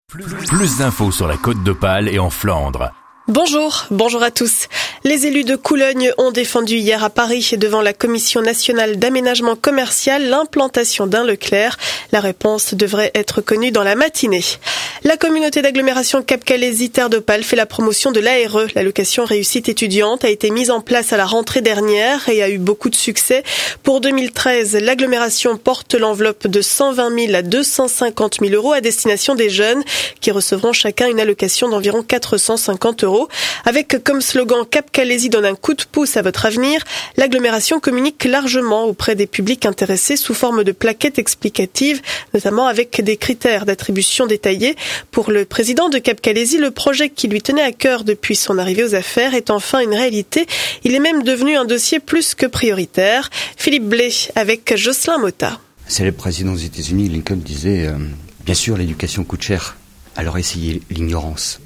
Plus d'infos sur la Côte d'Opale et en Flandre. Bonjour à tous. Les élus de Coulogne ont défendu hier à Paris devant la Commission nationale d'aménagement commercial l'implantation d'un Leclerc. La réponse devrait être connue dans la matinée. La communauté d'agglomération Cap-Calaisie Terre d'Opale fait la promotion de l'ARE. L'allocation réussite étudiante a été mise en place à la rentrée dernière et a eu beaucoup de succès. Pour 2013, l'agglomération porte l'enveloppe de 120 000 à 250 000 euros à destination des jeunes qui recevront chacun une allocation d'environ 450 euros. Avec comme slogan Cap-Calaisie donne un coup de pouce à votre avenir, l'agglomération communique largement auprès des publics intéressés sous forme de plaquettes explicatives, notamment avec des critères d'attribution détaillés. Pour le président de Cap-Calaisie, le projet qui lui tenait à cœur depuis son arrivée aux affaires est enfin une réalité. Il est même devenu un dossier plus que prioritaire. Philippe Blais avec Jocelyn Motta. C'est le président des États-Unis, Lincoln disait bien sûr l'éducation coûte cher, alors essayez l'ignorance.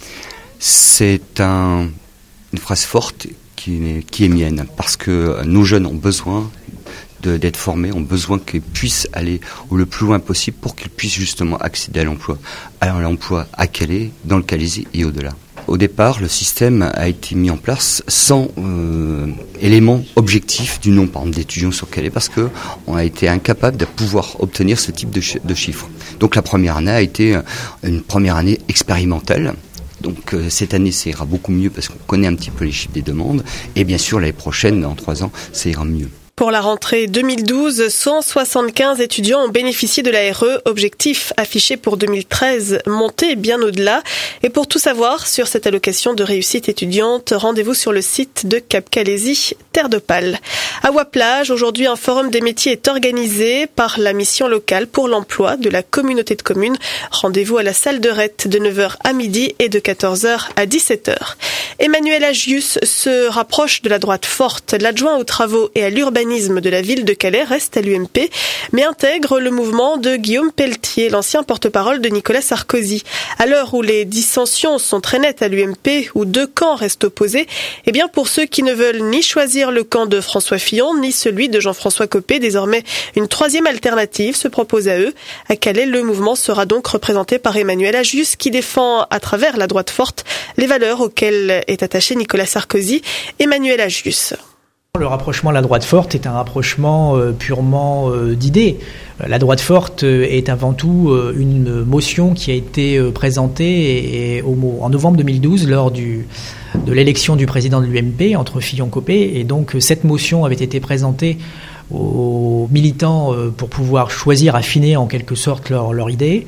C'est une phrase forte qui est mienne, parce que nos jeunes ont besoin d'être formés, ont besoin qu'ils puissent aller le plus loin possible pour qu'ils puissent justement accéder à l'emploi à Calais, dans le Calaisie et au-delà. Au départ, le système a été mis en place sans élément objectif du nombre, par exemple, d'étudiants sur Calais, parce qu'on a été incapable de pouvoir obtenir ce type de chiffres. Donc la première année a été une première année expérimentale. Donc cette année, ça ira beaucoup mieux parce qu'on connaît un petit peu les chiffres des demandes. Et bien sûr, l'année prochaine, dans 3 ans, ça ira mieux. Pour la rentrée 2012, 175 étudiants ont bénéficié de l'ARE, objectif affiché pour 2013, monté bien au-delà. Et pour tout savoir sur cette allocation de réussite étudiante, rendez-vous sur le site de Cap-Calaisie Terre d'Opale. À Waplage, aujourd'hui, un forum des métiers est organisé par la mission locale pour l'emploi de la communauté de communes. Rendez-vous à la salle de Rette de 9h à midi et de 14h à 17h. Emmanuel Agius se rapproche de la droite forte. L'adjoint aux travaux et à l'urbanisme de la ville de Calais reste à l'UMP, mais intègre le mouvement de Guillaume Pelletier, l'ancien porte-parole de Nicolas Sarkozy. À l'heure où les dissensions sont très nettes à l'UMP, où 2 camps restent opposés, eh bien pour ceux qui ne veulent ni choisir le camp de François Fillon, ni celui de Jean-François Copé, désormais une 3e alternative se propose à eux. À Calais, le mouvement sera donc représenté par Emmanuel Agius, qui défend à travers la droite forte les valeurs auxquelles est attaché Nicolas Sarkozy. Emmanuel Agius. Le rapprochement à la droite forte est un rapprochement purement d'idées. La droite forte est avant tout une motion qui a été présentée en novembre 2012 lors de l'élection du président de l'UMP entre Fillon-Copé. Et donc cette motion avait été présentée aux militants pour pouvoir choisir, affiner en quelque sorte leur idée.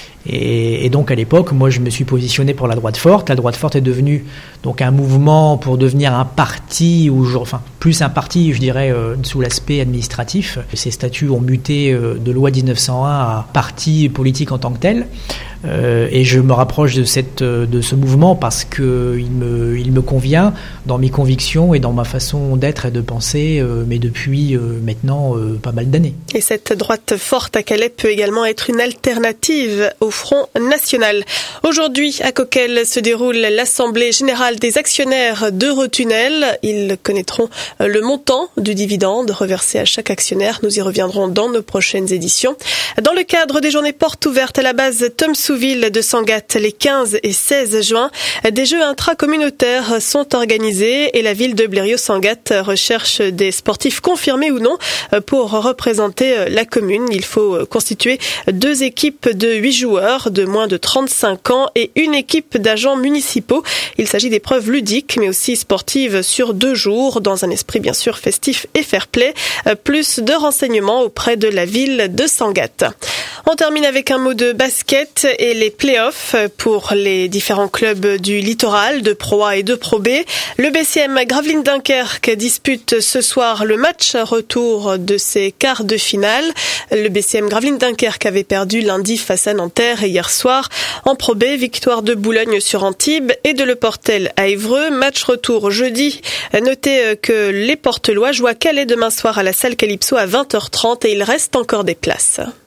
Et donc à l'époque, moi je me suis positionné pour la droite forte. La droite forte est devenue donc un mouvement pour devenir un parti, plus un parti, je dirais, sous l'aspect administratif. Ces statuts ont muté de loi 1901 à parti politique en tant que tel. Et je me rapproche de ce mouvement parce que il me convient dans mes convictions et dans ma façon d'être et de penser, mais depuis maintenant pas mal d'années. Et cette droite forte à Calais peut également être une alternative au Front National. Aujourd'hui, à Coquelles se déroule l'Assemblée Générale des actionnaires d'Eurotunnel. Ils connaîtront le montant du dividende reversé à chaque actionnaire. Nous y reviendrons dans nos prochaines éditions. Dans le cadre des journées portes ouvertes à la base Thomsouville de Sangatte les 15 et 16 juin, des jeux intracommunautaires sont organisés et la ville de Blériot-Sangatte recherche des sportifs confirmés ou non pour représenter la commune. Il faut constituer 2 équipes de 8 joueurs de moins de 35 ans et une équipe d'agents municipaux. Il s'agit d'épreuves ludiques mais aussi sportives sur 2 jours dans un esprit bien sûr festif et fair-play. Plus de renseignements auprès de la ville de Sangatte. On termine avec un mot de basket et les play-offs pour les différents clubs du littoral, de Pro A et de Pro B. Le BCM Gravelines Dunkerque dispute ce soir le match retour de ses quarts de finale. Le BCM Gravelines Dunkerque avait perdu lundi face à Nanterre et hier soir. En Pro B, victoire de Boulogne sur Antibes et de Le Portel à Évreux. Match retour jeudi. Notez que les Portelois jouent à Calais demain soir à la salle Calypso à 20h30 et il reste encore des places.